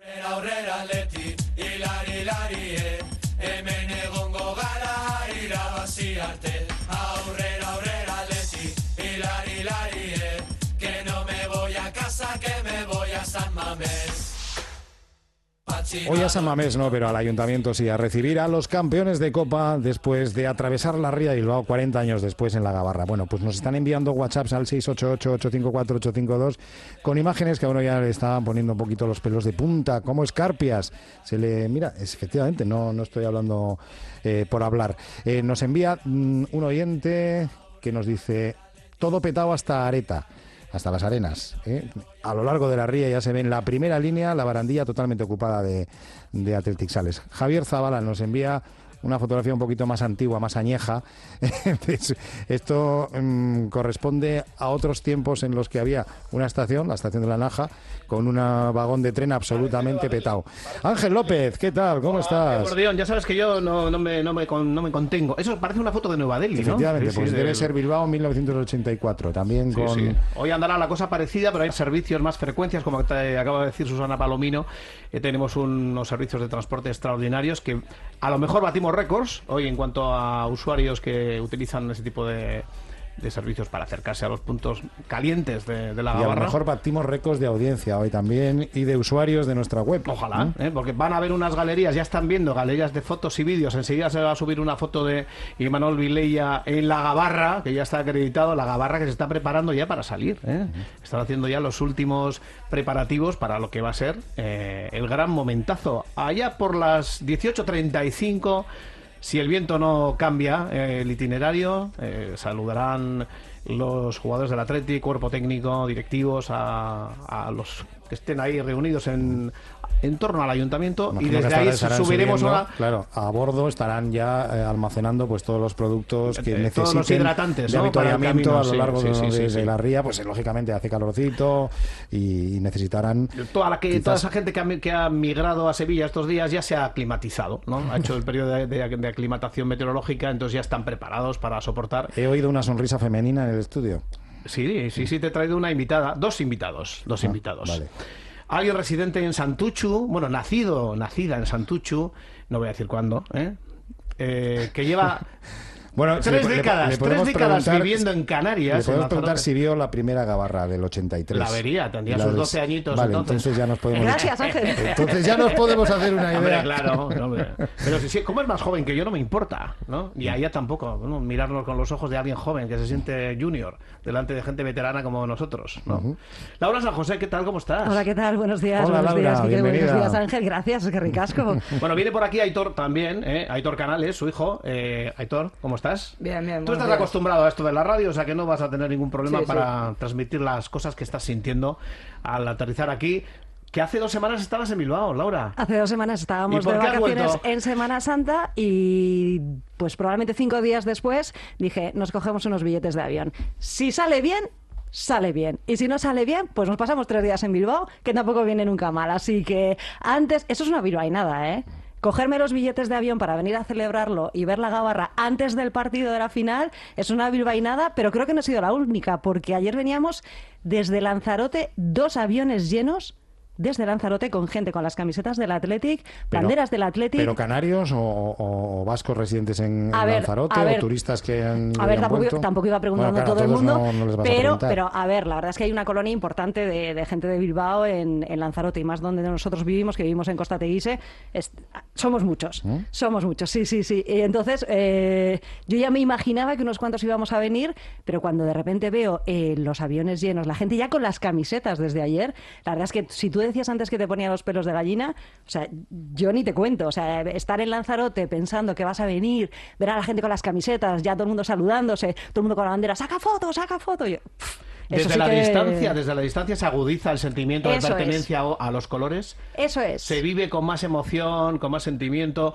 Aurrera Atleti, hilari, hemen egongo gara irabazi arte. Aurrera Atleti, hilari, que no me voy a casa, que me voy a San Mamés. Hoy a San Mamés no, pero al Ayuntamiento sí, a recibir a los campeones de Copa después de atravesar la Ría de Bilbao 40 años después en la Gabarra. Bueno, pues nos están enviando WhatsApps al 688-854-852 con imágenes que a uno ya le estaban poniendo un poquito los pelos de punta, como escarpias. Mira, efectivamente, no estoy hablando por hablar. Nos envía un oyente que nos dice, todo petado hasta Areta. Hasta las arenas, ¿eh? A lo largo de la ría ya se ve en la primera línea la barandilla totalmente ocupada de Athletic Sales. Javier Zavala nos envía una fotografía un poquito más antigua, más añeja. Esto corresponde a otros tiempos en los que había una estación, la estación de La Naja, con un vagón de tren absolutamente petado. Ángel López, ¿qué tal? ¿Cómo estás? Gordión, ya sabes que yo no me contengo. Eso parece una foto de Nueva Delhi, ¿no? Efectivamente, sí, pues debe ser Bilbao 1984, también con... Sí. Hoy andará la cosa parecida, pero hay servicios, más frecuencias, como te acaba de decir Susana Palomino. Tenemos unos servicios de transporte extraordinarios que a lo mejor batimos récords hoy en cuanto a usuarios que utilizan ese tipo de servicios para acercarse a los puntos calientes de la Gabarra. Y a lo mejor batimos récords de audiencia hoy también y de usuarios de nuestra web. Ojalá, porque van a haber unas galerías, ya están viendo galerías de fotos y vídeos. Enseguida se va a subir una foto de Imanol Vilella en la Gabarra, que ya está acreditado, la Gabarra que se está preparando ya para salir. Están haciendo ya los últimos preparativos para lo que va a ser el gran momentazo. Allá por las 18:35... Si el viento no cambia el itinerario, saludarán los jugadores del Athletic, cuerpo técnico, directivos, a los que estén ahí reunidos en torno al ayuntamiento. Imagino y desde ahí subiremos subiendo, claro, a bordo estarán ya almacenando pues todos los productos que necesiten, todos los hidratantes, de avituallamiento a lo largo de la ría. Pues lógicamente hace calorcito y necesitarán toda esa gente que ha migrado a Sevilla estos días ya se ha aclimatizado, ¿no? Ha hecho el periodo de aclimatación meteorológica, entonces ya están preparados para soportar. He oído una sonrisa femenina en el estudio. Sí, te he traído una invitada, dos invitados. Vale. Alguien residente en Santuchu, bueno, nacida en Santuchu, no voy a decir cuándo, que lleva bueno, tres décadas viviendo en Canarias. Le podemos preguntar si vio la primera Gabarra del 83. La vería, tendría sus 12 añitos. Vale, entonces ya nos podemos... Gracias, Ángel. Entonces ya nos podemos hacer una idea. Hombre, claro, hombre. Pero si como es más joven que yo, no me importa, ¿no? Y a ella tampoco, ¿no? Mirarnos con los ojos de alguien joven que se siente junior delante de gente veterana como nosotros, ¿no? Laura San José, ¿qué tal? ¿Cómo estás? Hola, ¿qué tal? Buenos días. Hola, buenos Laura, días, Miguel. bienvenida. Buenos días, Ángel. Gracias, qué ricasco. Bueno, viene por aquí Aitor también, Aitor Canales, su hijo. Aitor, ¿cómo estás? Bien. Tú estás acostumbrado a esto de la radio, o sea que no vas a tener ningún problema para transmitir las cosas que estás sintiendo al aterrizar aquí. Que hace 2 semanas estabas en Bilbao, Laura. Hace 2 semanas estábamos de vacaciones en Semana Santa y pues probablemente 5 días después dije, nos cogemos unos billetes de avión. Si sale bien, sale bien. Y si no sale bien, pues nos pasamos 3 días en Bilbao, que tampoco viene nunca mal. Así que antes, eso es una bilbainada, ¿eh? Cogerme los billetes de avión para venir a celebrarlo y ver la Gabarra antes del partido de la final es una bilbainada, pero creo que no ha sido la única, porque ayer veníamos desde Lanzarote 2 aviones llenos, desde Lanzarote, con gente con las camisetas del Athletic, banderas del Athletic. ¿Pero canarios o vascos residentes en Lanzarote o turistas que han tampoco iba preguntando a todo el mundo, no les vas pero a ver, la verdad es que hay una colonia importante de gente de Bilbao en Lanzarote, y más donde nosotros vivimos, que vivimos en Costa Teguise, somos muchos, sí. Y entonces yo ya me imaginaba que unos cuantos íbamos a venir, pero cuando de repente veo los aviones llenos, la gente ya con las camisetas desde ayer, la verdad es que si tú decías antes que te ponía los pelos de gallina, o sea, yo ni te cuento, o sea, estar en Lanzarote pensando que vas a venir, ver a la gente con las camisetas, ya todo el mundo saludándose, todo el mundo con la bandera, saca foto, yo, desde la distancia se agudiza el sentimiento de pertenencia a los colores. Eso es. Se vive con más emoción, con más sentimiento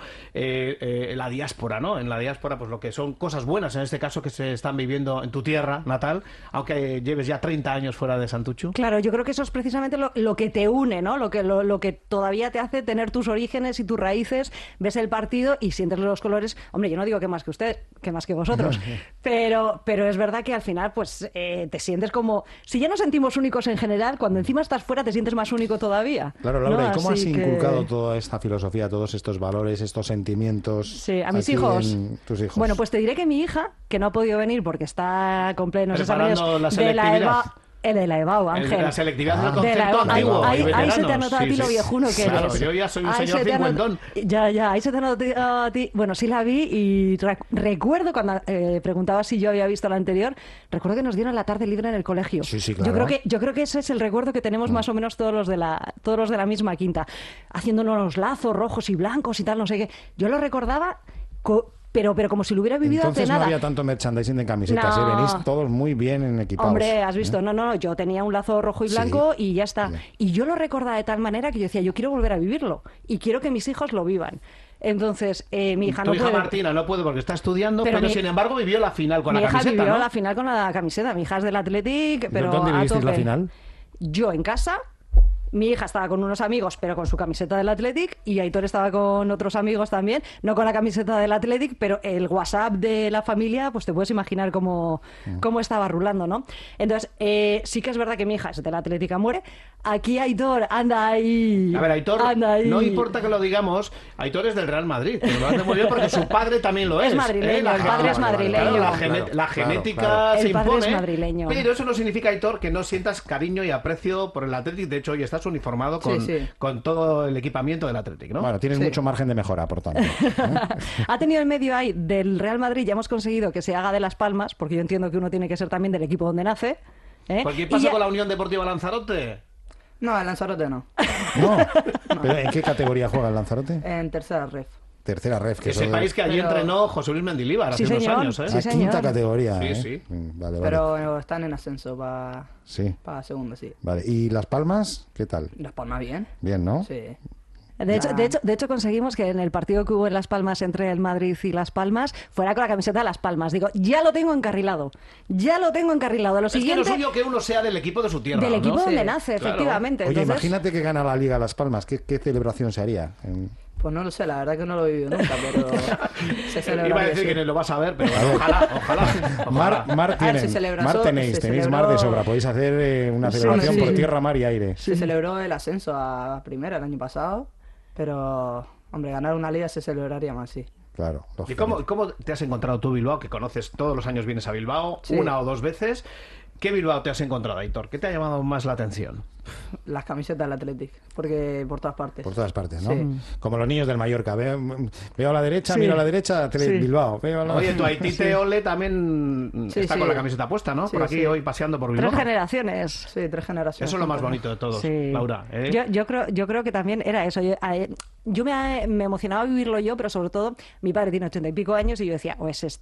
la diáspora, ¿no? En la diáspora, pues lo que son cosas buenas, en este caso, que se están viviendo en tu tierra natal, aunque lleves ya 30 años fuera de Santuchu. Claro, yo creo que eso es precisamente lo que te une, ¿no? Lo que todavía te hace tener tus orígenes y tus raíces, ves el partido y sientes los colores. Hombre, yo no digo que más que usted, que más que vosotros, pero es verdad que al final, pues te sientes como como, si ya nos sentimos únicos en general, cuando encima estás fuera te sientes más único todavía. Claro, Laura, ¿no? ¿y cómo Así has inculcado toda esta filosofía, todos estos valores, estos sentimientos? Sí, a mis aquí hijos. en tus hijos. Bueno, pues te diré que mi hija, que no ha podido venir porque está con plenos exámenes Preparando la de la selectividad. de la EBAU, Ángel. La selectividad del De la concepto EBAU. antiguo. Ahí y veteranos. se te ha notado a ti lo viejuno que Claro, eres. yo ya soy un Ahí señor se te ha cincuentón. Ya, ahí se te ha notado a ti. Bueno, sí la vi y recuerdo cuando preguntaba si yo había visto la anterior, recuerdo que nos dieron la tarde libre en el colegio. Sí, sí, claro. Yo creo que ese es el recuerdo que tenemos más o menos todos los de la misma quinta, haciéndonos los lazos rojos y blancos y tal, no sé qué. Yo lo recordaba pero como si lo hubiera vivido Entonces hace nada. no había tanto merchandising de camisetas, No. Venís todos muy bien en equipados. Hombre, has visto, no, yo tenía un lazo rojo y blanco y ya está. Bien. Y yo lo recordaba de tal manera que yo decía, yo quiero volver a vivirlo y quiero que mis hijos lo vivan. Entonces, mi hija Tu no hija puede... Martina no puede porque está estudiando, pero sin embargo vivió la final con mi la hija camiseta, vivió ¿no? la final con la camiseta. Mi hija es del Athletic, pero ¿Dónde a vivisteis la tope. final? Yo en casa. Mi hija estaba con unos amigos, pero con su camiseta del Athletic, y Aitor estaba con otros amigos también, no con la camiseta del Athletic, pero el WhatsApp de la familia, pues te puedes imaginar cómo estaba rulando, ¿no? Entonces, sí que es verdad que mi hija es del Athletic a muere. Aquí Aitor anda ahí. A ver, Aitor, anda ahí. no importa que lo digamos, Aitor es del Real Madrid, que lo hace muy bien porque su padre también lo es. Es madrileño, el padre es madrileño. Claro, la genética claro. se El padre impone, es madrileño. pero eso no significa, Aitor, que no sientas cariño y aprecio por el Athletic. De hecho, hoy estás uniformado con todo el equipamiento del Athletic, ¿no? Bueno, tienes mucho margen de mejora, por tanto. Ha tenido el medio ahí del Real Madrid, ya hemos conseguido que se haga de Las Palmas, porque yo entiendo que uno tiene que ser también del equipo donde nace. ¿Por qué pasa con la Unión Deportiva Lanzarote? No, el Lanzarote no. No. ¿Pero en qué categoría juega el Lanzarote? En tercera ref. Tercera ref. Que sepáis que allí entrenó José Luis Mendilibar hace Sí, unos señor. años, ¿eh? Sí, La señor. quinta categoría. Sí, ¿eh? sí. Vale, vale. Pero están en ascenso para Sí. segunda, sí. Vale. ¿Y Las Palmas? ¿Qué tal? Las Palmas bien. Bien, ¿no? Sí. De hecho, conseguimos que en el partido que hubo en Las Palmas entre el Madrid y Las Palmas fuera con la camiseta de Las Palmas. Digo, ya lo tengo encarrilado. Ya lo tengo encarrilado. Lo Es que siguiente, lo suyo que uno sea del equipo de su tierra, del ¿no? equipo donde Sí, nace, claro. efectivamente. Oye, Entonces, imagínate que gana la Liga Las Palmas. ¿Qué celebración se haría? Pues no lo sé, la verdad que no lo he vivido nunca, pero se celebra. Iba a decir que no lo vas a ver, pero ojalá. Mar tenéis mar de sobra. Podéis hacer una celebración sí. por tierra, mar y aire. Se celebró el ascenso a primera el año pasado, pero, hombre, ganar una liga se celebraría más, sí. Claro. ¿Y cómo te has encontrado tú, Bilbao, que conoces todos los años, vienes a Bilbao, Sí. una o dos veces? ¿Qué Bilbao te has encontrado, Aitor? ¿Qué te ha llamado más la atención? Las camisetas del Athletic, porque por todas partes. Por todas partes, ¿no? Sí. Como los niños del Mallorca. Veo a la derecha, Sí. miro a la derecha, Sí. Bilbao. Veo a la... Oye, tu Aitite Ole también Sí, está sí. con la camiseta puesta, ¿no? Sí, Por aquí sí. hoy paseando por Bilbao. 3 generaciones. Sí, 3 generaciones. Eso es lo más juntas, ¿no? bonito de todos, Sí. Laura. ¿eh? Yo creo que también era eso. Yo me emocionaba vivirlo yo, pero sobre todo mi padre tiene 80 y pico años y yo decía,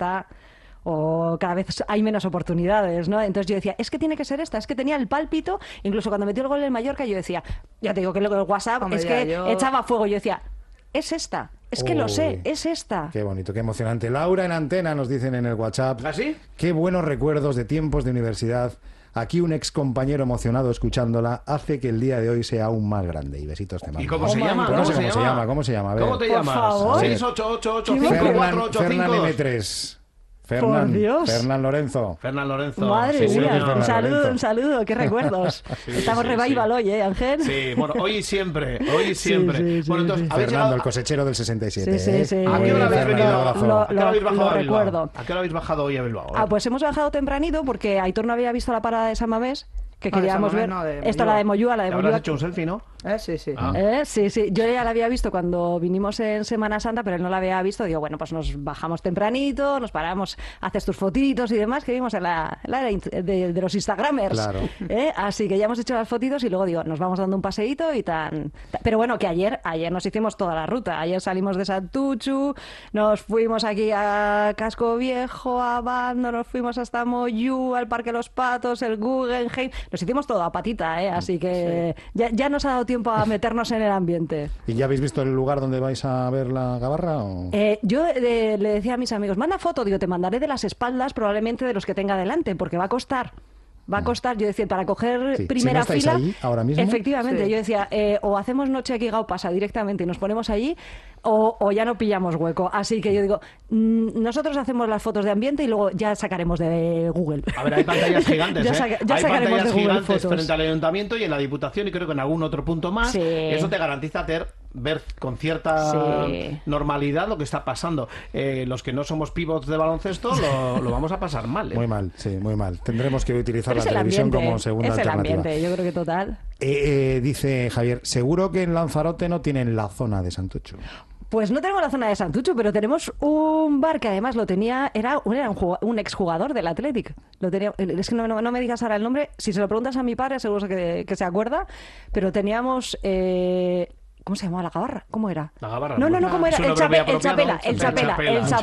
o cada vez hay menos oportunidades, ¿no? Entonces yo decía, es que tiene que ser esta, es que tenía el pálpito, incluso cuando metió el gol en Mallorca yo decía, ya te digo que luego el WhatsApp Hombre, es ya, que yo- echaba fuego, yo decía, es esta, es que lo sé, Uy. es esta. Qué bonito, qué emocionante. Laura en antena nos dicen en el WhatsApp. ¿Ah, sí? Qué buenos recuerdos de tiempos de universidad. Aquí un ex compañero emocionado escuchándola hace que el día de hoy sea aún más grande. Y besitos te mando. ¿Y cómo se my llama? God. No sé cómo se llama, ¿cómo se llama? A ver. ¿Cómo te Por llamas? favor. 688854485. Fernán M3. Por Dios. Fernán Lorenzo. Fernán Lorenzo. Madre Sí, seguro que es mía, Fernán un Lorenzo. saludo, qué recuerdos. Estamos sí, revival hoy, Ángel? Sí, bueno, hoy y siempre, hoy y siempre. Sí, sí, Bueno, entonces, ¿habéis Fernando, llegado el cosechero del 67. Sí, ¿eh? sí. ¿A qué hora habéis Fernando, venido? abrazo. Lo- ¿A qué hora habéis bajado lo a Bilbao? recuerdo. ¿A qué hora habéis bajado hoy a Bilbao? Pues hemos bajado tempranito porque Aitor no había visto la parada de San Mamés, que No, de queríamos San ver. Mamés no, de Esto, Moyúa. la de Moyúa, la de ¿Te habrás Moyúa. hecho un selfie, no? Sí, sí. Ah. Sí, sí. Yo ya la había visto cuando vinimos en Semana Santa, pero él no la había visto. Digo, bueno, pues nos bajamos tempranito, nos paramos, haces tus fotitos y demás, que vimos en la de los Instagramers. Claro. Así que ya hemos hecho las fotitos y luego digo, nos vamos dando un paseíto y tan. Pero bueno, que ayer nos hicimos toda la ruta. Ayer salimos de Santuchu, nos fuimos aquí a Casco Viejo, a Bando, nos fuimos hasta Moyú, al Parque Los Patos, el Guggenheim. Nos hicimos todo a patita, así que ya nos ha dado tiempo a meternos en el ambiente. ¿Y ya habéis visto el lugar donde vais a ver la gabarra? O... Yo le decía a mis amigos, manda foto, digo, te mandaré de las espaldas, probablemente de los que tenga delante, porque va a costar. Va a costar, yo decía, para coger Sí. primera Si no estáis fila. allí ahora mismo. Efectivamente, Sí. yo decía, o hacemos noche aquí pasa directamente y nos ponemos allí, o ya no pillamos hueco. Así que yo digo, nosotros hacemos las fotos de ambiente y luego ya sacaremos de Google. A ver, hay pantallas gigantes, Ya ¿eh? ya Hay sacaremos pantallas de Google gigantes fotos. frente al ayuntamiento y en la Diputación y creo que en algún otro punto más. Sí. Eso te garantiza ver con cierta Sí. normalidad lo que está pasando. Los que no somos pivots de baloncesto lo vamos a pasar mal, ¿eh? Muy mal, sí, muy mal. Tendremos que utilizar Pero la es el televisión ambiente, como segunda es el alternativa. ambiente, yo creo que total. Dice Javier, seguro que en Lanzarote no tienen la zona de Santucho. Pues no tenemos la zona de Santucho, pero tenemos un bar que además lo tenía, era un exjugador del Athletic. Lo tenía, es que no me digas ahora el nombre, si se lo preguntas a mi padre seguro que se acuerda, pero teníamos... ¿Cómo se llamaba la gabarra? ¿Cómo era? La gabarra, No, no. ¿cómo era? Es un El nombre Chapela, apropiado. el Chapela.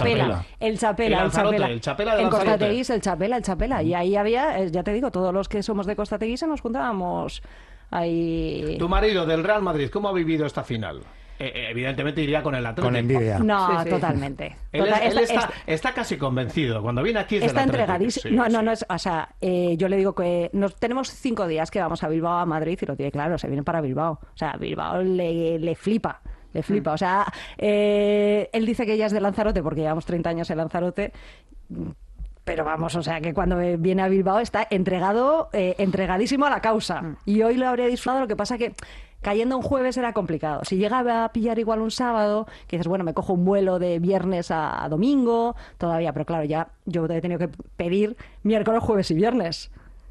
En Lanzarote, el Chapela de En Costa Lanzarote. Teguís, el Chapela. Y ahí había, ya te digo, todos los que somos de Costa Teguís nos juntábamos ahí... Tu marido del Real Madrid, ¿cómo ha vivido esta final? Evidentemente iría con el Atlético. Con envidia. No, Sí, sí. totalmente. Él Total- está casi convencido. Cuando viene aquí es Está del Atlético. entregadísimo. Sí, No, sí. no es. O sea, yo le digo que tenemos 5 días que vamos a Bilbao, a Madrid, y lo tiene claro, se vienen para Bilbao. O sea, Bilbao le flipa. Le flipa. O sea, él dice que ella es de Lanzarote porque llevamos 30 años en Lanzarote. Pero vamos, o sea, que cuando viene a Bilbao está entregadísimo a la causa. Y hoy lo habría disfrutado, lo que pasa que cayendo un jueves era complicado. Si llegaba a pillar igual un sábado, que dices, bueno, me cojo un vuelo de viernes a domingo, todavía, pero claro, ya yo he tenido que pedir miércoles, jueves y viernes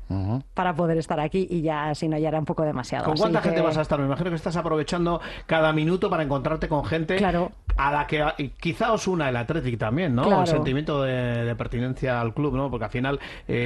para poder estar aquí y ya, si no, ya era un poco demasiado. ¿Con Así cuánta que- gente vas a estar? Me imagino que estás aprovechando cada minuto para encontrarte con gente Claro. a la que quizá os una el Athletic también, ¿no? Claro. El sentimiento de pertenencia al club, ¿no? Porque al final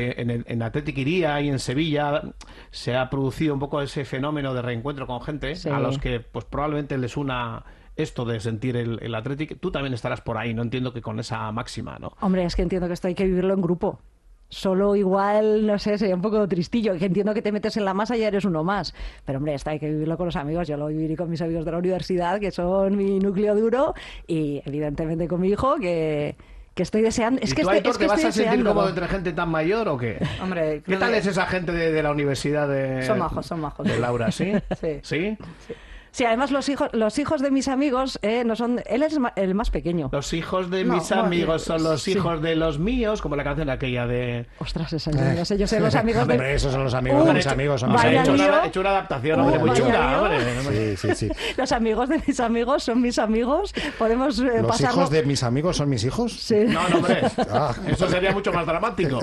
en Athletic Iría y en Sevilla se ha producido un poco ese fenómeno de reencuentro con gente Sí. a los que pues probablemente les una esto de sentir el Athletic. Tú también estarás por ahí, no entiendo que con esa máxima, ¿no? Hombre, es que entiendo que esto hay que vivirlo en grupo. Solo igual, no sé, sería un poco tristillo. Que entiendo que te metes en la masa y ya eres uno más. Pero hombre, esto hay que vivirlo con los amigos. Yo lo viviré con mis amigos de la universidad, que son mi núcleo duro, y evidentemente con mi hijo, que estoy deseando. Es ¿Y que tú, estoy, Aitor, es que te vas estoy a sentir deseándolo. cómodo entre gente tan mayor o qué? Hombre, ¿Qué creo tal que- es esa gente de la universidad de... Son majos. De Laura, ¿sí? Sí. ¿Sí? Sí, además los hijos de mis amigos no son. Él es el más pequeño. Los hijos de No, mis no, amigos son los sí. hijos de los míos, como la canción aquella de... Ostras, esa yo no sé, yo sé los amigos de. Hombre, esos son los amigos de mis amigos. Son mis vaya amigos. lío. He hecho una adaptación, hombre, muy vaya chunga, lío. hombre. Sí. Los amigos de mis amigos son mis amigos. Podemos ¿Los pasarlo. hijos de mis amigos son mis hijos? Sí. No, hombre, Ah. eso sería mucho más dramático.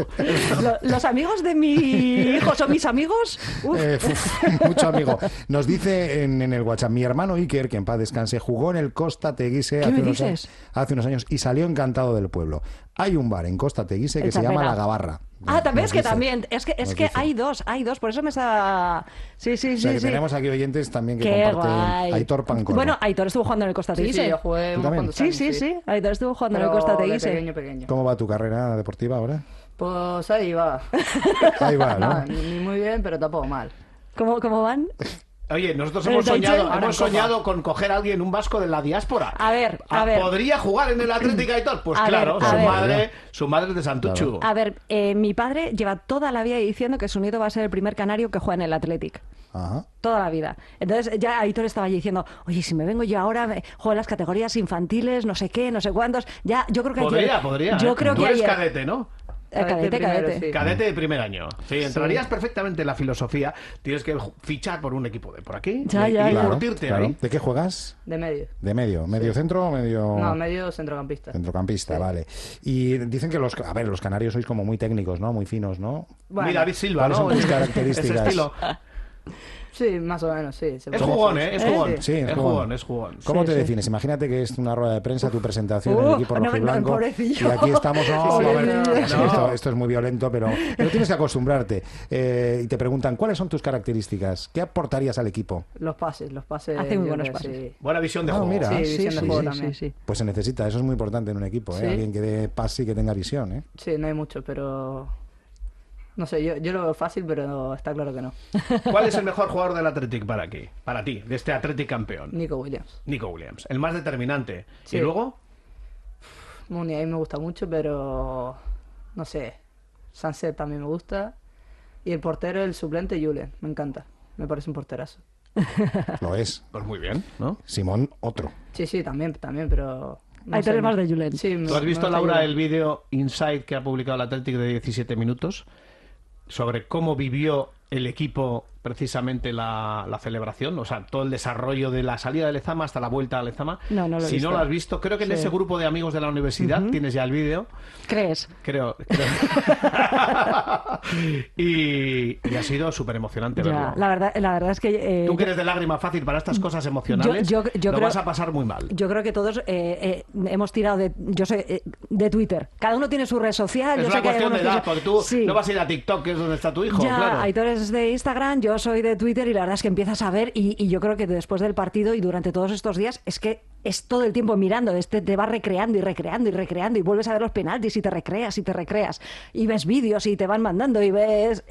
Los amigos de mi hijo son mis amigos. Uf. Mucho amigo. Nos dice en el WhatsApp, mi hermano Iker, que en paz descanse, jugó en el Costa Teguise ¿Qué me dices? hace unos años y salió encantado del pueblo. Hay un bar en Costa Teguise que El se llama Chapela. La Gabarra. También Nos es que dice. también. Es Nos que dice. hay dos, por eso me está. Sí. O sea, que tenemos aquí oyentes también que Qué comparten. guay. Aitor Pancorbo. Bueno, Aitor estuvo jugando en el Costa Sí, Teguise. sí, yo jugué ¿Tú unos también? cuantos Sí, años, sí. Aitor estuvo jugando en el Pero Costa de Teguise. pequeño. ¿Cómo va tu carrera deportiva ahora? Pues ahí va. Ahí va, ¿no? Nada, ni muy bien, pero tampoco mal. ¿Cómo van? Oye, nosotros El hemos Deutsche, soñado con coger a alguien, un vasco de la diáspora. A ver. ¿Podría jugar en el Atlético y tal? Pues A claro, ver, a ver. su madre es de Santuchu. A ver, mi padre lleva toda la vida diciendo que su nieto va a ser el primer canario que juega en el Athletic. Ajá. Toda la vida. Entonces ya Aitor estaba allí diciendo, oye, si me vengo yo ahora, juego en las categorías infantiles, no sé qué, no sé cuántos. Ya, yo creo que Podría. Yo ¿eh? creo Tú que eres ayer- cadete, ¿no? Cadete. Primero, sí. Cadete de primer año. Sí, entrarías perfectamente en la filosofía. Tienes que fichar por un equipo de por aquí Ya, y ya. curtirte Claro. ahí. ¿De qué juegas? De medio. ¿De medio? ¿Medio centro o medio...? No, medio centrocampista. Centrocampista, vale. Y dicen que los canarios sois como muy técnicos, ¿no? Muy finos, ¿no? Bueno, Muy David Silva, ¿cuáles ¿no? son tus características? Ese estilo. Sí, más o menos, sí. se Es puede jugón, decir. ¿eh? Es jugón. Sí, es jugón, es jugón. ¿Cómo Sí, te sí. defines? Imagínate que es una rueda de prensa, tu presentación en el equipo no, rojiblanco. pobrecillo. Y aquí estamos. No, Sí, a ver, sí, sí, esto es muy violento, pero tienes que acostumbrarte. Y te preguntan, ¿cuáles son tus características? ¿Qué aportarías al equipo? Los pases. Hace muy yo buenos creo, pases. sí. Buena visión de Ah, juego. mira. Sí, visión de juego también. sí. Pues se necesita, eso es muy importante en un equipo, ¿eh? Sí. Alguien que dé pase y que tenga visión, ¿eh? Sí, no hay mucho, pero... No sé, yo lo veo fácil, pero está claro que no. ¿Cuál es el mejor jugador del Athletic para ti, de este Athletic campeón? Nico Williams. Nico Williams, el más determinante. Sí. ¿Y luego? Muni a mí me gusta mucho, pero... No sé. Sunset también me gusta. Y el portero, el suplente, Julen. Me encanta. Me parece un porterazo. Lo es. Pues muy bien, ¿no? Simón, otro. Sí, también, pero... No Hay sé, tres más de Julen. Sí, ¿Tú has visto, me Laura, gusta el vídeo Inside que ha publicado el Athletic de 17 minutos sobre cómo vivió el equipo precisamente la celebración? O sea, todo el desarrollo de la salida de Lezama hasta la vuelta a Lezama. No lo he Si visto. no lo has visto, creo que en Sí. ese grupo de amigos de la universidad tienes ya el vídeo. ¿Crees? Creo. y ha sido súper emocionante verlo. Ya, la verdad es que... Tú que eres de lágrima fácil para estas cosas emocionales, yo lo creo- vas a pasar muy mal. Yo creo que todos hemos tirado de Twitter. Cada uno tiene su red social. Es yo una sé que hay cuestión de algunos edad, que porque tú Sí. no vas a ir a TikTok, que es donde está tu hijo, Ya, claro. Aitor es de Instagram, yo soy de Twitter y la verdad es que empiezas a ver y yo creo que después del partido y durante todos estos días es que es todo el tiempo mirando, te vas recreando y vuelves a ver los penaltis y te recreas y ves vídeos y te van mandando y ves...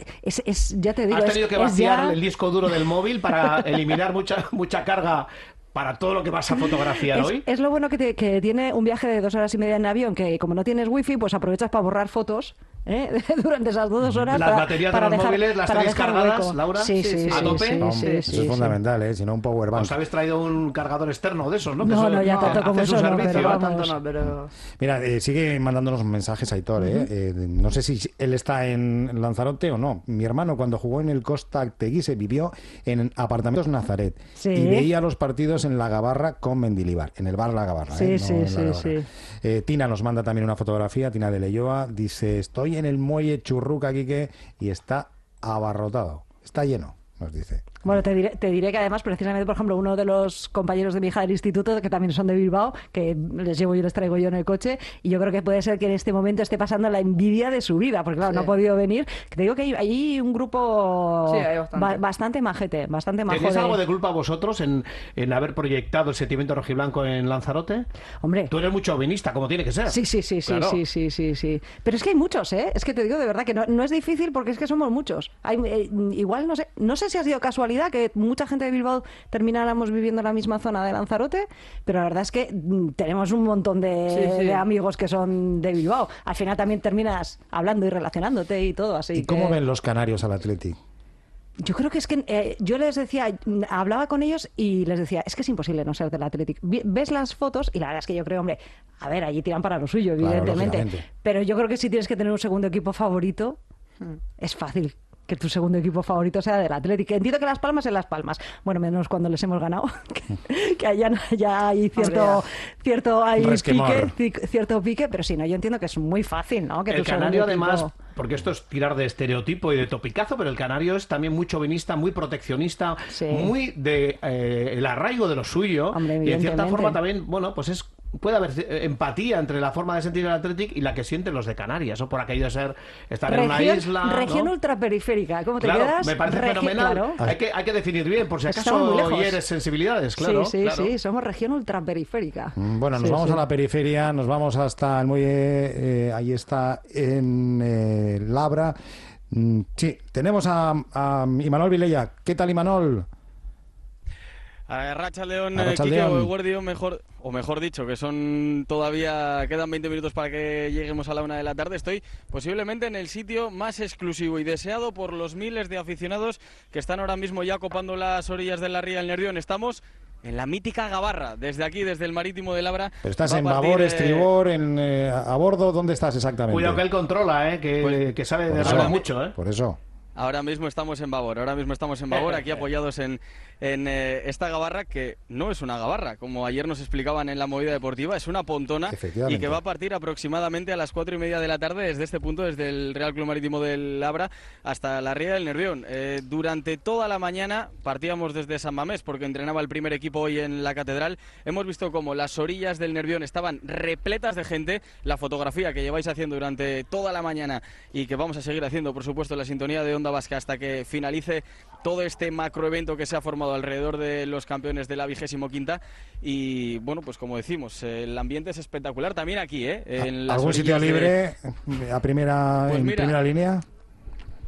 ya te digo, Has tenido que es vaciar ya- el disco duro del móvil para eliminar mucha carga para todo lo que vas a fotografiar hoy. Es lo bueno que tiene un viaje de 2 horas y media en avión, que como no tienes wifi, pues aprovechas para borrar fotos durante esas 2 horas. Las baterías de los móviles las para tenéis dejar cargadas, hueco. Laura, Sí, Sí, ¿a tope? Hombre, eso es fundamental, ¿eh? Si no, un power bank. Os habéis traído un cargador externo de esos, ¿no? Que No, eso- ya tanto hace como su eso no, servicio. pero No, vamos. tanto no, pero... Mira, sigue mandándonos mensajes Aitor, no sé si él está en Lanzarote o no. Mi hermano, cuando jugó en el Costa Teguise, vivió en apartamentos Nazaret Sí. y veía los partidos en La Gabarra con Mendilibar, en el bar La Gabarra. Sí, no sí, en La sí, Gabarra. sí. Tina nos manda también una fotografía, Tina de Leyoa, dice, estoy en el muelle Churruca, Quique, y está abarrotado, está lleno, nos dice. Bueno, te diré que además, precisamente, por ejemplo, uno de los compañeros de mi hija del instituto, que también son de Bilbao, que les llevo y les traigo yo en el coche, y yo creo que puede ser que en este momento esté pasando la envidia de su vida, porque claro, Sí. no ha podido venir. Te digo que hay un grupo Sí, hay bastante. bastante majete, bastante majo. ¿Tenéis algo de culpa vosotros en haber proyectado el sentimiento rojiblanco en Lanzarote? Hombre. Tú eres mucho chauvinista, como tiene que ser. Sí. Claro. Sí. Pero es que hay muchos, ¿eh? Es que te digo de verdad que no es difícil porque es que somos muchos. Igual no sé si ha sido casualidad que mucha gente de Bilbao termináramos viviendo en la misma zona de Lanzarote, pero la verdad es que tenemos un montón de amigos que son de Bilbao. Al final también terminas hablando y relacionándote y todo así. ¿Y cómo ven los canarios al Atleti? Yo creo que es que yo les decía, hablaba con ellos y les decía, es que es imposible no ser del Athletic. Ves las fotos y la verdad es que yo creo, hombre, a ver, allí tiran para lo suyo, Claro, evidentemente. lógicamente. Pero yo creo que si tienes que tener un segundo equipo favorito, es fácil que tu segundo equipo favorito sea del Athletic. Entiendo que Las Palmas es Las Palmas. Bueno, menos cuando les hemos ganado, que allá ya hay cierto hay Resquemor. cierto pique, pero sí, no, yo entiendo que es muy fácil, ¿no? Que El tu segundo canario, además, equipo- porque esto es tirar de estereotipo y de topicazo, pero el canario es también muy chauvinista, muy proteccionista, Sí. muy de el arraigo de lo suyo. Hombre, Y en cierta evidentemente. forma también, bueno, pues puede haber empatía entre la forma de sentir el Athletic y la que sienten los de Canarias, o por aquello de estar en una isla. región ¿no? ultraperiférica, ¿cómo te Claro, quedas? me parece fenomenal. Claro. Hay que definir bien, por si Estamos muy acaso lejos. hieres sensibilidades, claro. sí, claro. sí, somos región ultraperiférica. Bueno, nos Sí, vamos sí. a la periferia, nos vamos hasta el muelle, ahí está, en Labra. Sí, tenemos a Imanol Vilella. ¿Qué tal, Imanol? Racha León, Arratsaldeon. Quique o Eguerdio, mejor dicho, que son todavía quedan 20 minutos para que lleguemos a la 1 de la tarde. Estoy posiblemente en el sitio más exclusivo y deseado por los miles de aficionados que están ahora mismo ya copando las orillas de la ría del Nervión. Estamos en la mítica Gabarra, desde aquí, desde el Marítimo de Labra. Pero estás Va a en partir, babor, estribor, a bordo, ¿dónde estás exactamente? Cuidado que él controla, que sabe Por de eso. remo mucho. Por eso. Ahora mismo estamos en babor, aquí apoyados en esta gabarra, que no es una gabarra, como ayer nos explicaban en la movida deportiva, es una pontona Efectivamente. y que va a partir aproximadamente a las 4:30 de la tarde desde este punto, desde el Real Club Marítimo del Labra hasta la ría del Nervión. Durante toda la mañana partíamos desde San Mamés porque entrenaba el primer equipo hoy en la Catedral. Hemos visto cómo las orillas del Nervión estaban repletas de gente. La fotografía que lleváis haciendo durante toda la mañana y que vamos a seguir haciendo, por supuesto, en la sintonía de Onda Vasca hasta que finalice todo este macroevento que se ha formado alrededor de los campeones de la 25ª. Y bueno, pues como decimos, el ambiente es espectacular también aquí, en las ¿Algún sitio orillas libre en Pues mira, primera línea?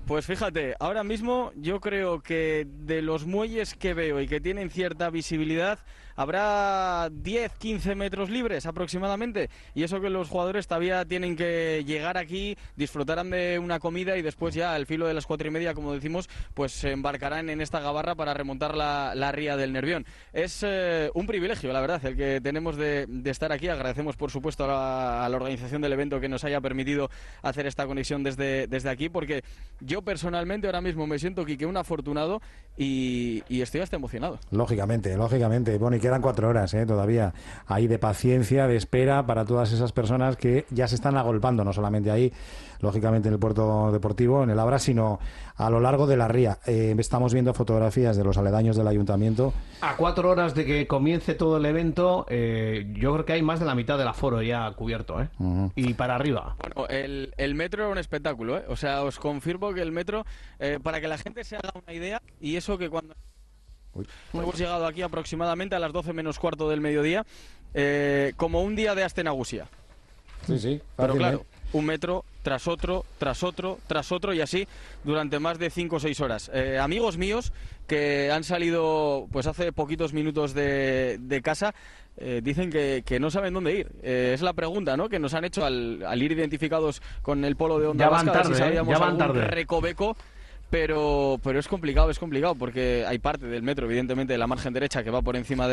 Pues fíjate, ahora mismo yo creo que de los muelles que veo y que tienen cierta visibilidad, habrá 10-15 metros libres aproximadamente, y eso que los jugadores todavía tienen que llegar aquí, disfrutarán de una comida y después ya al filo de las 4:30, como decimos, pues se embarcarán en esta gabarra para remontar la ría del Nervión. Es un privilegio, la verdad, el que tenemos de estar aquí. Agradecemos, por supuesto, a la organización del evento que nos haya permitido hacer esta conexión desde aquí, porque yo personalmente ahora mismo me siento, Quique, un afortunado y estoy hasta emocionado. Lógicamente. Bueno, y quedan 4 horas todavía ahí de paciencia, de espera para todas esas personas que ya se están agolpando, no solamente ahí, lógicamente en el puerto deportivo, en el Abra, sino a lo largo de la ría. Estamos viendo fotografías de los aledaños del ayuntamiento. A 4 horas de que comience todo el evento, yo creo que hay más de la mitad del aforo ya cubierto, y para arriba. Bueno, el metro era un espectáculo, O sea, os confirmo que el metro, para que la gente se haga una idea, y eso que cuando hemos llegado aquí aproximadamente a las 12 menos cuarto del mediodía, como un día de Astenagusia. Sí, pero claro, un metro tras otro, tras otro, tras otro, y así durante más de 5 o 6 horas. Amigos míos que han salido pues hace poquitos minutos de casa, dicen que no saben dónde ir. Es la pregunta, ¿no?, que nos han hecho al ir identificados con el polo de Onda Vasca, si sabíamos algún recoveco. Pero es complicado, porque hay parte del metro, evidentemente, de la margen derecha que va por encima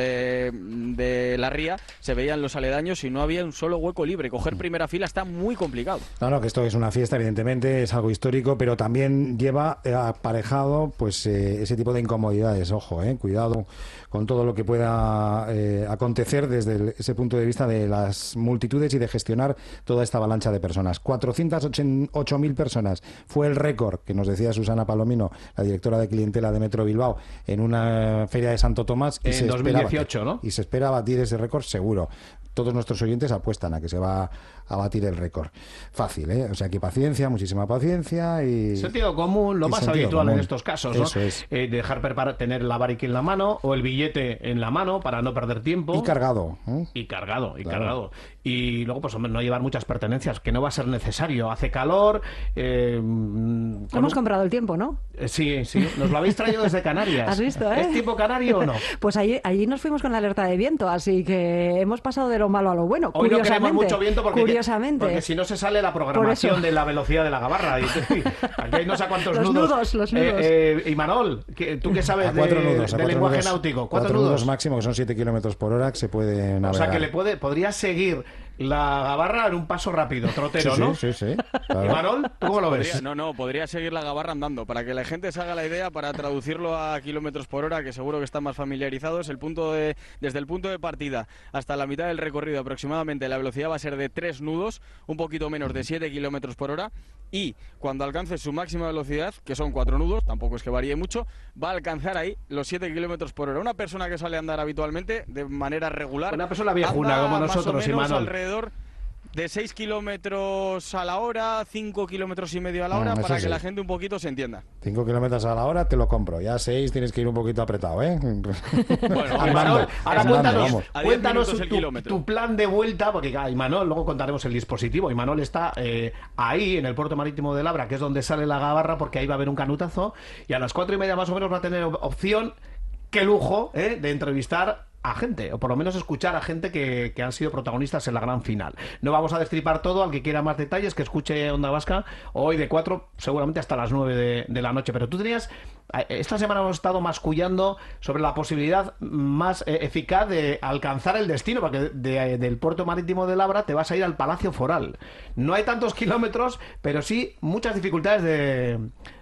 de la ría, se veían los aledaños y no había un solo hueco libre. Coger primera fila está muy complicado. No, que esto es una fiesta, evidentemente, es algo histórico, pero también lleva aparejado pues ese tipo de incomodidades. Ojo, cuidado con todo lo que pueda acontecer desde ese punto de vista de las multitudes y de gestionar toda esta avalancha de personas. 408.000 personas fue el récord que nos decía Susana Palomino, la directora de clientela de Metro Bilbao, en una feria de Santo Tomás. En 2018, ¿no? Y se espera batir ese récord seguro. Todos nuestros oyentes apuestan a que se va a batir el récord. Fácil, O sea, que paciencia, muchísima paciencia y... Sentido común, lo más habitual en estos casos, ¿no? Eso es. Dejar tener la variqui en la mano o el billete en la mano para no perder tiempo. Y cargado. Y cargado. Y luego, pues, hombre, no llevar muchas pertenencias, que no va a ser necesario. Hace calor. Hemos comprado el tiempo, ¿no? Sí. Nos lo habéis traído desde Canarias. ¿Has visto, ¿Es tipo canario o no? Pues allí nos fuimos con la alerta de viento, así que hemos pasado de lo malo a lo bueno. Hoy no queremos mucho viento porque si no se sale la programación de la velocidad de la gabarra. Aquí hay no sé cuántos nudos. Los nudos. Y Manol, ¿tú qué sabes de lenguaje náutico? 4 nudos máximo, que son 7 kilómetros por hora, que se puede navegar. O sea, que podría seguir la gabarra en un paso rápido, trotero, ¿no? Sí. Claro. ¿Y Manol, tú cómo lo ves? Podría seguir la gabarra andando. Para que la gente se haga la idea, para traducirlo a kilómetros por hora, que seguro que están más familiarizados, desde el punto de partida hasta la mitad del recorrido aproximadamente la velocidad va a ser de 3 nudos, un poquito menos de 7 kilómetros por hora, y cuando alcance su máxima velocidad, que son 4 nudos, tampoco es que varíe mucho, va a alcanzar ahí los 7 kilómetros por hora. Una persona que sale a andar habitualmente de manera regular, una persona viejuna como nosotros, y Manol, alrededor de 6 kilómetros a la hora, 5 kilómetros y medio a la hora, para que la gente un poquito se entienda. 5 kilómetros a la hora te lo compro, ya 6 tienes que ir un poquito apretado, Bueno, Imanol, ahora cuéntanos tu plan de vuelta, porque Imanol, luego contaremos el dispositivo. Imanol está ahí, en el puerto marítimo de Labra, que es donde sale la gabarra, porque ahí va a haber un canutazo, y a las 4:30 más o menos va a tener opción, qué lujo, de entrevistar a gente, o por lo menos escuchar a gente que han sido protagonistas en la gran final. No vamos a destripar todo, al que quiera más detalles, que escuche Onda Vasca hoy de 4, seguramente hasta las 9 de la noche. Pero tú esta semana hemos estado mascullando sobre la posibilidad más eficaz de alcanzar el destino, porque del puerto marítimo de Labra te vas a ir al Palacio Foral. No hay tantos kilómetros, pero sí muchas dificultades de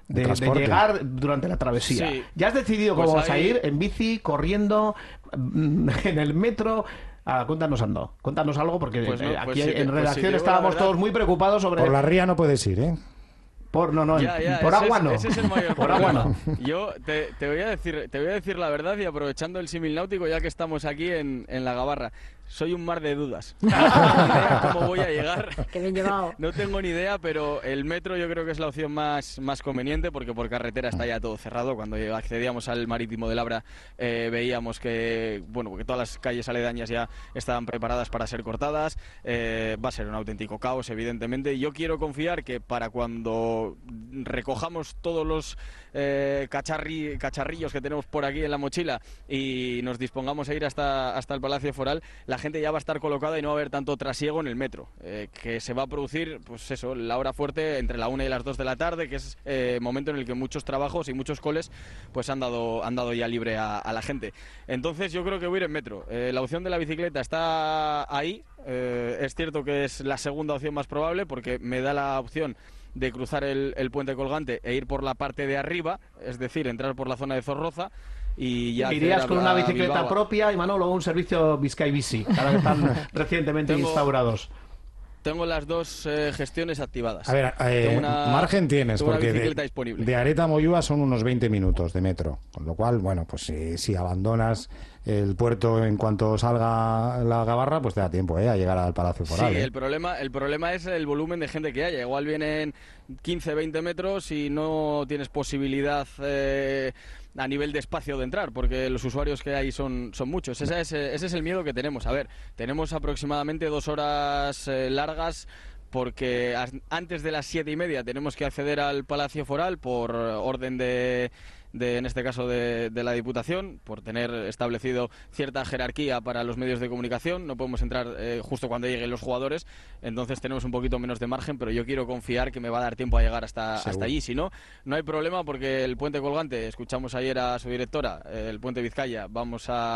llegar durante la travesía. Sí. ¿Ya has decidido cómo vas a ir? ¿En bici, corriendo, en el metro? Cuéntanos algo, porque aquí en redacción estábamos todos muy preocupados sobre... Por la ría no puedes ir, por agua no. Ese es el mayor por problema. Agua no. Yo te voy a decir la verdad, y aprovechando el símil náutico, ya que estamos aquí en la gabarra, soy un mar de dudas. No tengo ni idea cómo voy a llegar. Qué bien llevado. No tengo ni idea, pero el metro yo creo que es la opción más conveniente, porque por carretera está ya todo cerrado. Cuando accedíamos al marítimo de Labra veíamos que todas las calles aledañas ya estaban preparadas para ser cortadas. Va a ser un auténtico caos, evidentemente. Yo quiero confiar que para cuando cuando recojamos todos los cacharrillos que tenemos por aquí en la mochila y nos dispongamos a ir hasta el Palacio Foral, la gente ya va a estar colocada y no va a haber tanto trasiego en el metro, que se va a producir, pues eso, la hora fuerte entre la 1 y las 2 de la tarde, que es momento en el que muchos trabajos y muchos coles pues han dado ya libre a la gente. Entonces yo creo que voy a ir en metro. La opción de la bicicleta está ahí. Es cierto que es la segunda opción más probable porque me da la opción de cruzar el puente colgante e ir por la parte de arriba, es decir, entrar por la zona de Zorroza y ya... ¿Irías con una bicicleta propia, Imanol, o un servicio Bizkaibici, ahora que están recientemente instaurados? Tengo las dos gestiones activadas. A ver, margen tienes, porque de Areta a Moyúa son unos 20 minutos de metro, con lo cual, bueno, pues si abandonas el puerto en cuanto salga la Gabarra, pues te da tiempo a llegar al Palacio Foral. Sí, el problema es el volumen de gente que haya. Igual vienen 15, 20 metros y no tienes posibilidad a nivel de espacio de entrar, porque los usuarios que hay son muchos. Ese es el miedo que tenemos. A ver, tenemos aproximadamente 2 horas largas, porque antes de las 7:30 tenemos que acceder al Palacio Foral por orden en este caso de la Diputación, por tener establecido cierta jerarquía para los medios de comunicación. No podemos entrar justo cuando lleguen los jugadores, entonces tenemos un poquito menos de margen, pero yo quiero confiar que me va a dar tiempo a llegar hasta allí. Si no, no hay problema, porque el puente colgante, escuchamos ayer a su directora, el puente Vizcaya, van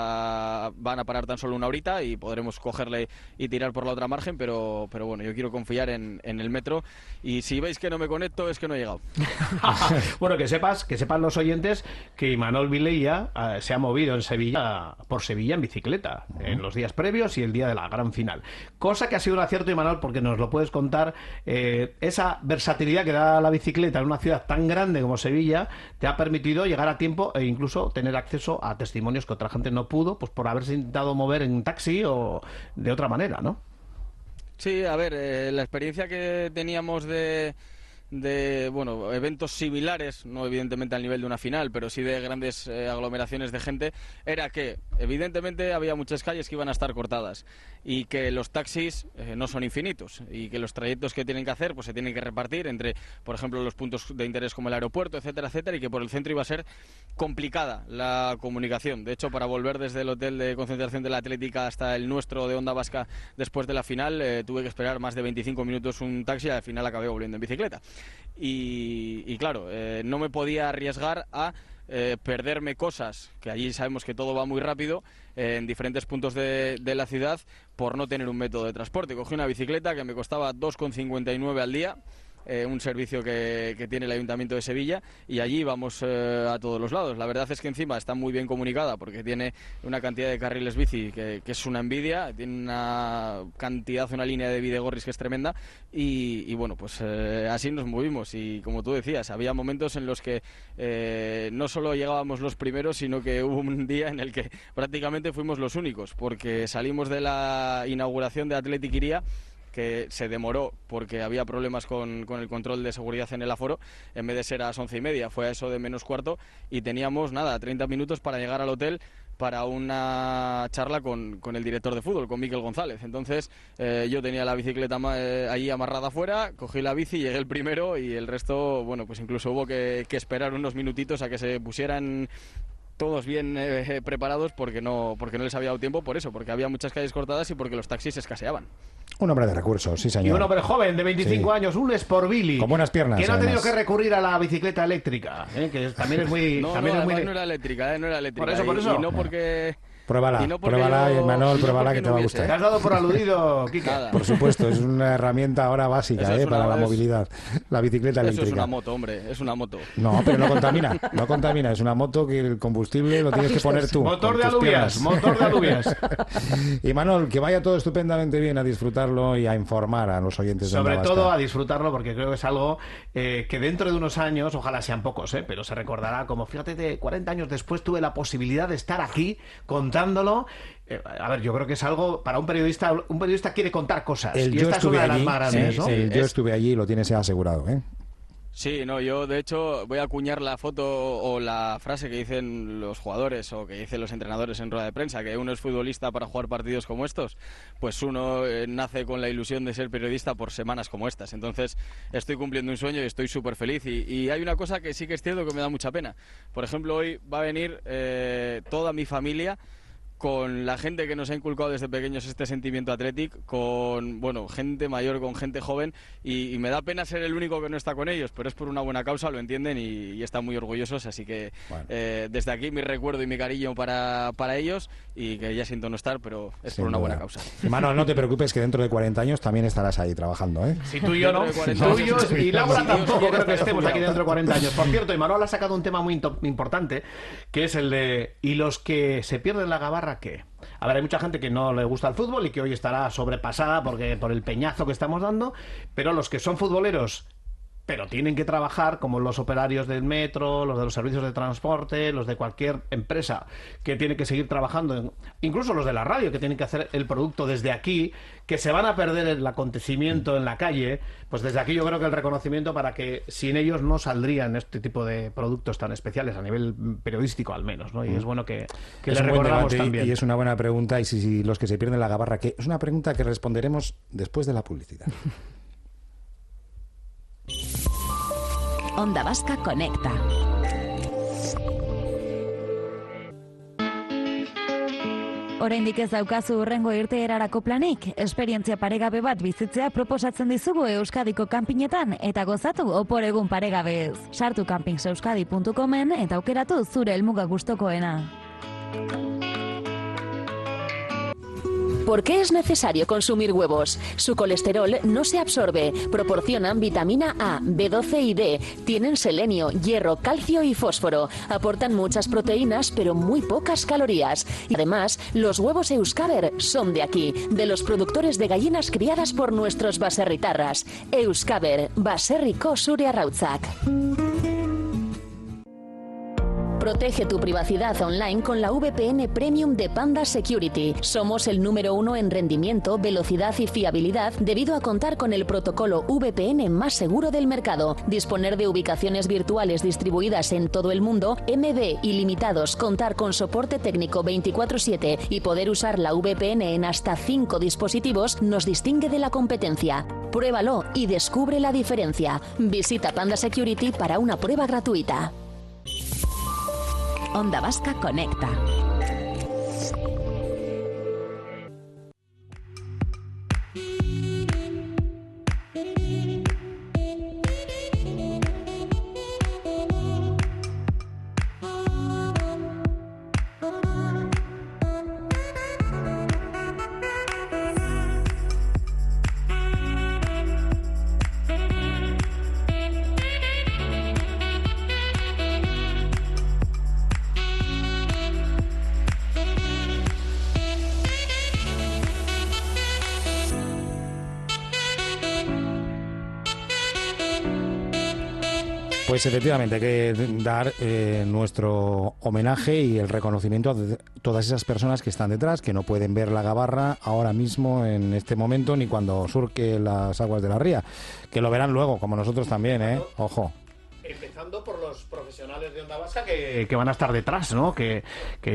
a parar tan solo 1 horita y podremos cogerle y tirar por la otra margen, pero bueno, yo quiero confiar en el metro, y si veis que no me conecto es que no he llegado. Bueno, que sepan los oyentes que Imanol Vilella se ha movido por Sevilla en bicicleta en los días previos y el día de la gran final, cosa que ha sido un acierto, Imanol, porque nos lo puedes contar. Esa versatilidad que da la bicicleta en una ciudad tan grande como Sevilla te ha permitido llegar a tiempo e incluso tener acceso a testimonios que otra gente no pudo, pues por haberse intentado mover en taxi o de otra manera, ¿no? Sí, a ver, la experiencia que teníamos de eventos similares, no evidentemente al nivel de una final, pero sí de grandes aglomeraciones de gente, era que evidentemente había muchas calles que iban a estar cortadas y que los taxis no son infinitos y que los trayectos que tienen que hacer pues se tienen que repartir entre, por ejemplo, los puntos de interés como el aeropuerto, etcétera, etcétera, y que por el centro iba a ser complicada la comunicación. De hecho, para volver desde el hotel de concentración de la Atlética hasta el nuestro de Onda Vasca después de la final, tuve que esperar más de 25 minutos un taxi y al final acabé volviendo en bicicleta. Y claro, no me podía arriesgar a perderme cosas, que allí sabemos que todo va muy rápido, en diferentes puntos de la ciudad, por no tener un método de transporte. Cogí una bicicleta que me costaba 2,59 al día, un servicio que tiene el Ayuntamiento de Sevilla, y allí vamos a todos los lados. La verdad es que encima está muy bien comunicada porque tiene una cantidad de carriles bici que es una envidia, tiene una línea de Bidegorris que es tremenda, y bueno, pues así nos movimos. Y como tú decías, había momentos en los que no solo llegábamos los primeros, sino que hubo un día en el que prácticamente fuimos los únicos, porque salimos de la inauguración de Athletic Iría, que se demoró porque había problemas con el control de seguridad en el aforo. En vez de ser a las 11:30, fue a eso de menos cuarto, y teníamos 30 minutos para llegar al hotel para una charla con el director de fútbol, con Miquel González. Entonces yo tenía la bicicleta ahí amarrada afuera, cogí la bici, llegué el primero, y el resto, bueno, pues incluso hubo que esperar unos minutitos a que se pusieran todos bien preparados, porque no les había dado tiempo, por eso, porque había muchas calles cortadas y porque los taxis escaseaban. Un hombre de recursos, sí señor. Y un hombre joven de 25 años, un Sportbilly, con buenas piernas, que no ha tenido que recurrir a la bicicleta eléctrica, que también es muy... No era eléctrica, no era eléctrica. Por eso. Y no porque... Pruébala, Imanol, pruébala, que te va a gustar. Te has dado por aludido, Kika. Por supuesto, es una herramienta ahora básica para la movilidad, la bicicleta eléctrica. Eso es una moto, hombre, es una moto. No, pero no contamina, es una moto que el combustible lo tienes que poner tú. Motor de alubias. Imanol, que vaya todo estupendamente bien, a disfrutarlo y a informar a los oyentes de Onda Vasca. Sobre todo a disfrutarlo, porque creo que es algo que dentro de unos años, ojalá sean pocos, pero se recordará como, fíjate, 40 años después tuve la posibilidad de estar aquí contándolo. A ver, yo creo que es algo para un periodista quiere contar cosas. Y esta es una de las más grandes, ¿no? Yo estuve allí y lo tienes asegurado, ¿eh? Sí, no, yo de hecho voy a acuñar la foto o la frase que dicen los jugadores o que dicen los entrenadores en rueda de prensa, que uno es futbolista para jugar partidos como estos, pues uno nace con la ilusión de ser periodista por semanas como estas. Entonces estoy cumpliendo un sueño y estoy súper feliz. Y hay una cosa que sí que es cierto que me da mucha pena. Por ejemplo, hoy va a venir toda mi familia, con la gente que nos ha inculcado desde pequeños este sentimiento athletic, con gente mayor, con gente joven, y me da pena ser el único que no está con ellos, pero es por una buena causa, lo entienden y están muy orgullosos, así que desde aquí mi recuerdo y mi cariño para ellos, y que ya siento no estar, pero es por una buena causa. Y Manuel, no te preocupes, que dentro de 40 años también estarás ahí trabajando, ¿eh? Si tú y yo no, y Laura tampoco creo que estemos aquí dentro de 40 años. Por cierto, Imanol ha sacado un tema muy importante, que es el de ¿y los que se pierden la gabarra qué? A ver, hay mucha gente que no le gusta el fútbol y que hoy estará sobrepasada por el peñazo que estamos dando, pero los que son futboleros pero tienen que trabajar, como los operarios del metro, los de los servicios de transporte, los de cualquier empresa que tiene que seguir trabajando, incluso los de la radio que tienen que hacer el producto desde aquí, que se van a perder el acontecimiento en la calle, pues desde aquí yo creo que el reconocimiento para que sin ellos no saldrían este tipo de productos tan especiales a nivel periodístico al menos, ¿no? Y es bueno que les recordamos también. Y es una buena pregunta, y si los que se pierden la gabarra, que es una pregunta que responderemos después de la publicidad. Onda Vasca Conecta. Oraindik ez daukazu hurrengo irteerarako planik, esperientzia paregabe bat bizitzea proposatzen dizugu Euskadiko kanpinetan eta gozatu opor egun paregabez. Sartu campingseuskadi.comen eta aukeratu zure helmuga gustokoena. ¿Por qué es necesario consumir huevos? Su colesterol no se absorbe, proporcionan vitamina A, B12 y D, tienen selenio, hierro, calcio y fósforo, aportan muchas proteínas pero muy pocas calorías. Y además, los huevos Euskaber son de aquí, de los productores de gallinas criadas por nuestros baserritarras. Euskaber, baserriko zure arrautzak. Protege tu privacidad online con la VPN Premium de Panda Security. Somos el número 1 en rendimiento, velocidad y fiabilidad debido a contar con el protocolo VPN más seguro del mercado, disponer de ubicaciones virtuales distribuidas en todo el mundo, MB ilimitados, contar con soporte técnico 24/7 y poder usar la VPN en hasta 5 dispositivos nos distingue de la competencia. Pruébalo y descubre la diferencia. Visita Panda Security para una prueba gratuita. Onda Vasca Conecta. Pues efectivamente hay que dar nuestro homenaje y el reconocimiento a todas esas personas que están detrás, que no pueden ver la gabarra ahora mismo en este momento ni cuando surque las aguas de la ría, que lo verán luego, como nosotros también, ¿eh? Ojo. Empezando por los profesionales de Onda Vasca que van a estar detrás, ¿no? Que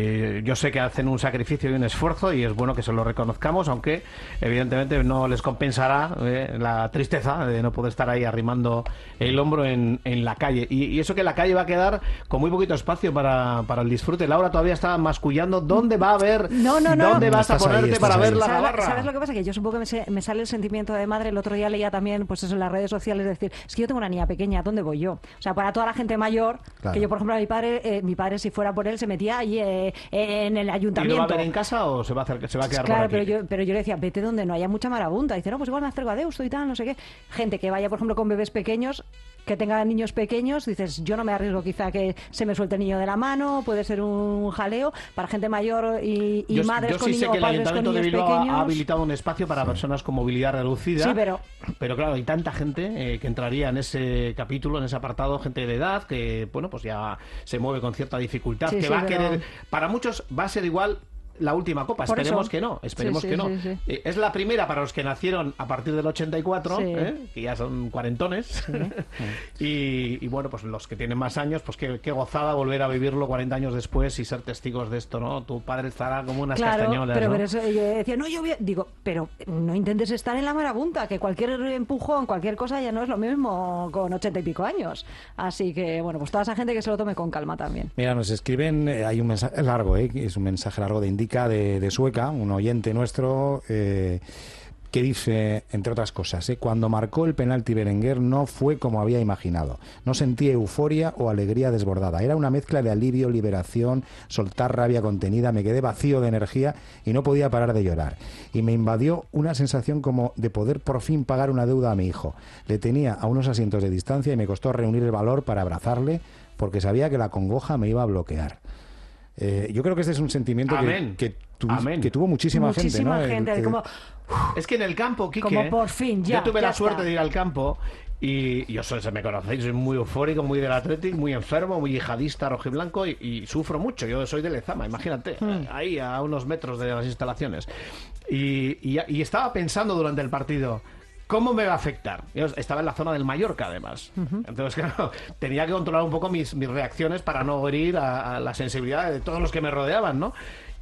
yo sé que hacen un sacrificio y un esfuerzo y es bueno que se lo reconozcamos, aunque evidentemente no les compensará la tristeza de no poder estar ahí arrimando el hombro en la calle. Y eso que la calle va a quedar con muy poquito espacio para el disfrute. Laura todavía está mascullando dónde va a haber, dónde vas a ponerte para ver la gabarra. ¿Sabes lo que pasa? Que yo supongo que me sale el sentimiento de madre. El otro día leía también, pues eso, en las redes sociales, decir, es que yo tengo una niña pequeña, ¿dónde voy yo? O sea, para toda la gente mayor, claro. Que yo, por ejemplo, a mi padre, si fuera por él, se metía ahí en el ayuntamiento. ¿Y lo va a ver en casa o se va a quedar claro, por aquí? pero yo le decía, vete donde no haya mucha marabunta. Dice, no, pues igual me acerco a Deusto y tal, no sé qué. Gente que vaya, por ejemplo, con bebés pequeños, que tenga niños pequeños, dices, yo no me arriesgo quizá que se me suelte el niño de la mano, puede ser un jaleo. Para gente mayor y madres con niños o padres con niños pequeños. Yo sí sé que el Ayuntamiento de Bilbao ha habilitado un espacio para personas con movilidad reducida. Sí, pero claro, hay tanta gente que entraría en ese capítulo, en ese apartado, gente de edad que, bueno, pues ya se mueve con cierta dificultad, va a querer, para muchos va a ser igual la última Copa. Por Esperemos eso. que no, esperemos Sí, que no. sí, sí. Es la primera para los que nacieron a partir del 84, que ya son cuarentones. Y bueno, pues los que tienen más años, pues qué gozada volver a vivirlo 40 años después y ser testigos de esto, ¿no? Tu padre estará como unas castañolas, pero, ¿no? pero eso, yo decía, no, digo, pero no intentes estar en la marabunta, que cualquier empujón, cualquier cosa ya no es lo mismo con 80 y pico años. Así que, bueno, pues toda esa gente que se lo tome con calma también. Mira, nos escriben, hay un mensaje largo, es un mensaje largo de Indica, de Sueca, un oyente nuestro, que dice, entre otras cosas, cuando marcó el penalti Berenguer no fue como había imaginado. No sentí euforia o alegría desbordada. Era una mezcla de alivio, liberación, soltar rabia contenida. Me quedé vacío de energía y no podía parar de llorar. Y me invadió una sensación como de poder por fin pagar una deuda a mi hijo. Le tenía a unos asientos de distancia y me costó reunir el valor para abrazarle porque sabía que la congoja me iba a bloquear. Yo creo que este es un sentimiento que tuvo muchísima gente, ¿no? Como... Es que en el campo, Quique, como por fin, ya, yo tuve ya la suerte está. de ir al campo y yo soy, me conocéis, soy muy eufórico, muy del Athletic, muy enfermo, muy yihadista rojiblanco y sufro mucho. Yo soy de Lezama, imagínate, ahí a unos metros de las instalaciones. Y estaba pensando durante el partido, ¿cómo me va a afectar? Yo estaba en la zona del Mallorca, además. Entonces, claro, tenía que controlar un poco mis reacciones para no herir a la sensibilidad de todos los que me rodeaban, ¿no?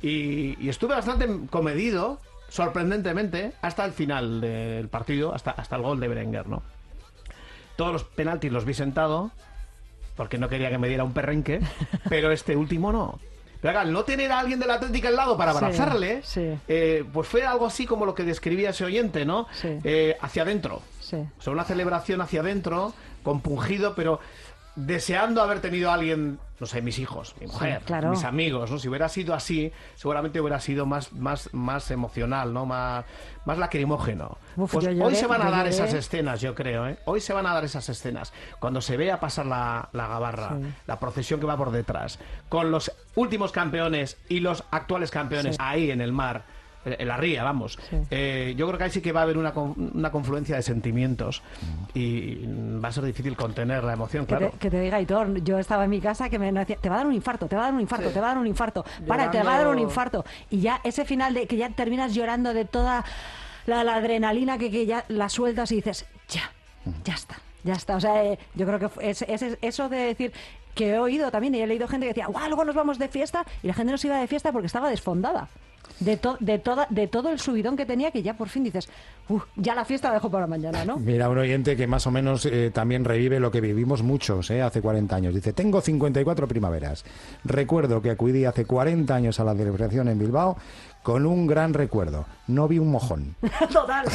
Y estuve bastante comedido, sorprendentemente, hasta el final del partido, hasta el gol de Berenguer, ¿no? Todos los penaltis los vi sentado, porque no quería que me diera un perrenque, pero este último no. Pero al no tener a alguien del Atlético al lado para abrazarle, pues fue algo así como lo que describía ese oyente, ¿no? Hacia adentro. O sea, una celebración hacia adentro, compungido, pero deseando haber tenido a alguien, no sé, mis hijos, mi mujer, mis amigos, ¿no? Si hubiera sido así, seguramente hubiera sido más emocional, ¿no? Más lacrimógeno. Pues hoy se van a dar esas escenas, yo creo, ¿eh? Hoy se van a dar esas escenas. Cuando se vea pasar la gabarra, la procesión que va por detrás, con los últimos campeones y los actuales campeones ahí en el mar, en la ría, vamos. Yo creo que ahí sí que va a haber una confluencia de sentimientos y va a ser difícil contener la emoción, claro. Que te diga, Hitor, yo estaba en mi casa que me decía, te va a dar un infarto, te va a dar un infarto, te va a dar un infarto, para, te va a dar un infarto. Y ya ese final de que ya terminas llorando de toda la adrenalina que ya la sueltas y dices, ya está. O sea, yo creo que es eso de decir... que he oído también y he leído gente que decía, ¡guau! Luego nos vamos de fiesta, y la gente no se iba de fiesta porque estaba desfondada de todo el subidón que tenía, que ya por fin dices, ya la fiesta la dejo para mañana, ¿no? Mira, un oyente que más o menos también revive lo que vivimos muchos hace 40 años. Dice, tengo 54 primaveras. Recuerdo que acudí hace 40 años a la celebración en Bilbao con un gran recuerdo. No vi un mojón. Total.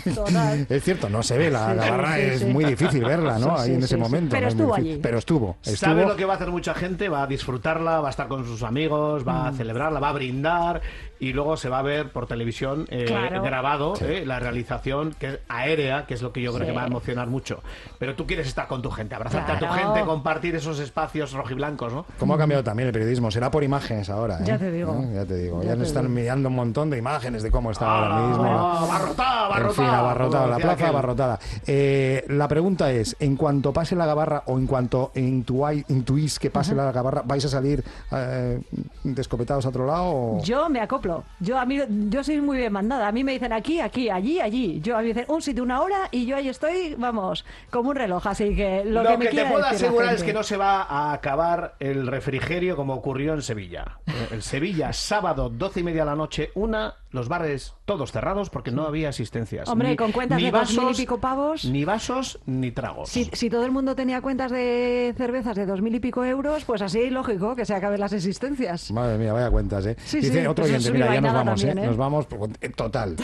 Es cierto, no se ve, la barra es muy difícil verla, ¿no? Ahí en ese momento. Pero estuvo allí. Pero estuvo. ¿Sabe lo que va a hacer mucha gente? Va a disfrutarla, va a estar con sus amigos, va a celebrarla, va a brindar y luego se va a ver por televisión grabado la realización que es aérea, que es lo que yo creo que va a emocionar mucho. Pero tú quieres estar con tu gente, abrazarte a tu gente, compartir esos espacios rojiblancos, ¿no? ¿Cómo ha cambiado también el periodismo? Será por imágenes ahora, ¿eh? Ya te digo. ¿no? Ya te digo. Ya nos están enviando un montón de imágenes de cómo está ahora mismo. Abarrotada. En fin, abarrotada, la plaza abarrotada. La pregunta es, en cuanto pase la gabarra o en cuanto intuís que pase la gabarra, ¿vais a salir descopetados a otro lado? O... Yo me acoplo. Yo soy muy bien mandada. A mí me dicen aquí, allí. Yo a mí me dicen un sitio, una hora y yo ahí estoy, vamos, como un reloj. Así que lo que me te puedo decir asegurar es que no se va a acabar el refrigerio como ocurrió en Sevilla. El Sevilla, sábado, 12:30 de la noche, los bares todos cerrados porque no había asistencias. Hombre, con cuentas de 2.000 y pico pavos. Ni vasos ni tragos. Si todo el mundo tenía cuentas de cervezas de 2.000 y pico euros, pues así lógico que se acaben las existencias. Madre mía, vaya cuentas, ¿eh? Dice otro oyente, mira, ya nos vamos, también, ¿eh? Nos vamos, total.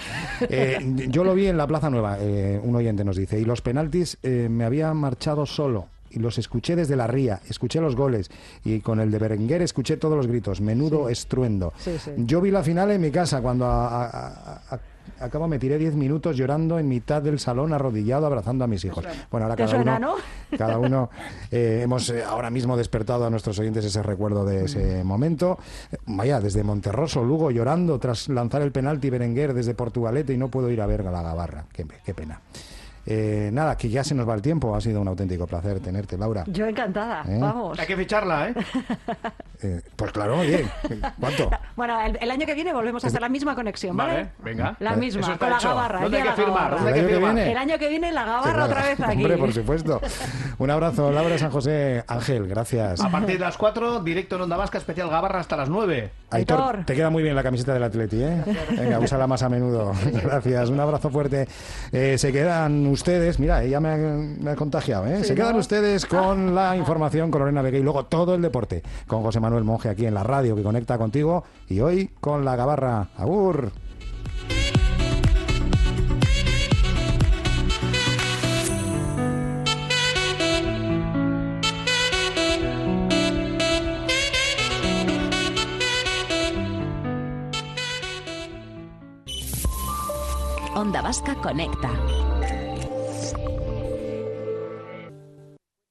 Yo lo vi en la Plaza Nueva, un oyente nos dice, y los penaltis me había marchado solo. Y los escuché desde la ría, escuché los goles y con el de Berenguer escuché todos los gritos, menudo estruendo. Yo vi la final en mi casa cuando acabo me tiré 10 minutos llorando en mitad del salón arrodillado abrazando a mis hijos. Bueno, ahora cada uno hemos ahora mismo despertado a nuestros oyentes ese recuerdo de ese momento. Vaya, desde Monterroso, Lugo llorando tras lanzar el penalti Berenguer desde Portugalete y no puedo ir a ver a la gabarra. Qué pena. Nada, que ya se nos va el tiempo. Ha sido un auténtico placer tenerte, Laura. Yo encantada, vamos. Hay que ficharla, Pues claro, oye, ¿cuánto? Bueno, el año que viene volvemos a hacer la misma conexión, ¿vale? Venga. La misma, Eso está con la hecho. gabarra. ¿Dónde hay que firmar? ¿El año que viene? El año que viene la gabarra otra vez aquí. Hombre, por supuesto. Un abrazo, Laura San José. Ángel, gracias. A partir de las 4, directo en Onda Vasca, especial gabarra hasta las 9. Aitor, te queda muy bien la camiseta del Atleti, ¿eh? Venga, úsala más a menudo. Gracias, un abrazo fuerte. Se quedan ustedes, mira, ella me ha contagiado, ¿eh? Sí, Se quedan ¿no? ustedes con la información, con Lorena Vega y luego todo el deporte con José Manuel Monge aquí en la radio que conecta contigo y hoy con la gabarra. ¡Agur! Onda Vasca conecta.